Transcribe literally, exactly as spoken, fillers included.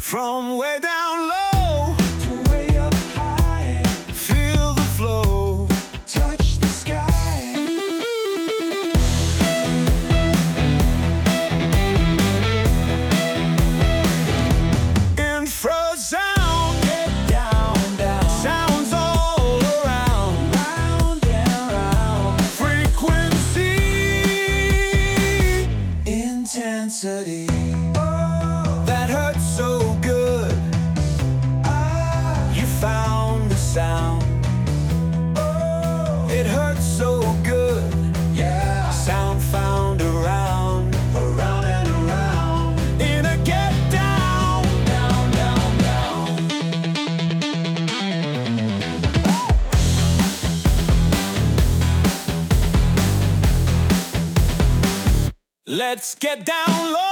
From way down low to way up high, feel the flow, touch the sky. infrasound, Get down, down, sounds all around, round and round. frequency, Intensity. that hurts so good. Ah, You found the sound, it hurts so good. yeah. Sound found around, Around and around, in a get down. down, down, down. Let's get down low.